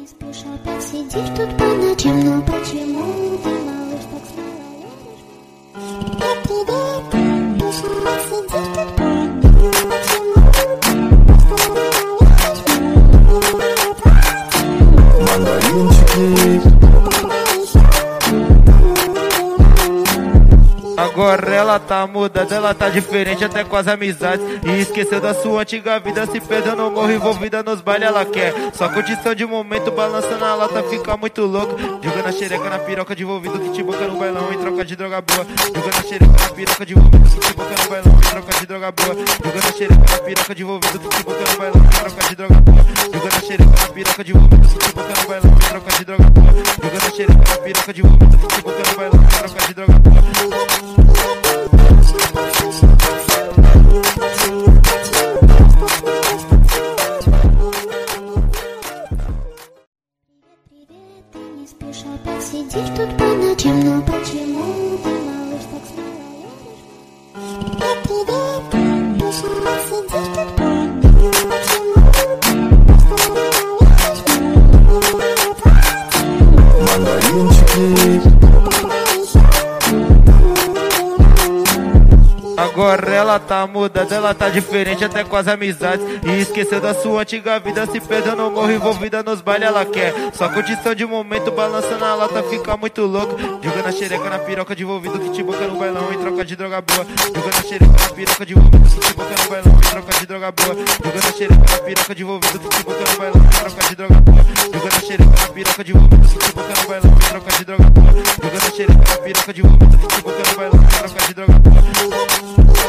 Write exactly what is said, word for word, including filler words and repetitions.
спеша посидишь тут по ночам, но почему ты, малыш, так смелая? Привет, спеша посидишь тут по ночам, Mandarinчики. Agora ela tá mudando, ela tá diferente até com as amizades. E esqueceu da sua antiga vida, se perdeu no morro, envolvida nos bailes ela quer. Só curtição de momento, balançando a lata, fica muito louco. Jogando a xereca na piroca de envolvido, que te boca no bailão em troca de droga boa. Jogando a xereca na piroca de envolvido, que te boca no bailão em troca de droga boa. Jogando a xereca na piroca de envolvido, que te boca no bailão em troca de droga boa. Jogando a xereca na piroca de envolvido, que te boca no bailão em troca de droga boa. Jogando a xereca na piroca de envolvido, que te boca no bailão em troca de droga boa. спеша посидишь тут по ночам, но почему ты, малыш, так смелая? Привет, спеша посидишь тут по ночам, Mandarinчики. Agora ela tá mudando, ela tá diferente até com as amizades. E esqueceu da sua antiga vida, se perdeu no morro, envolvida nos bailes ela quer. Só curtição de momento, balançando a lata, fica muito louco. Jogando a xereca na piroca de envolvido, que te boca no bailão em troca de droga boa. Jogando a xereca na piroca de envolvido, que te boca no bailão em troca de droga boa. Jogando a xereca na piroca de envolvido, que te boca no bailão em troca de droga boa. Jogando a xereca na piroca de envolvido, que te boca no bailão em troca de droga boa. Jogando a xereca na piroca de envolvido, que te boca no bailão em troca de droga boa.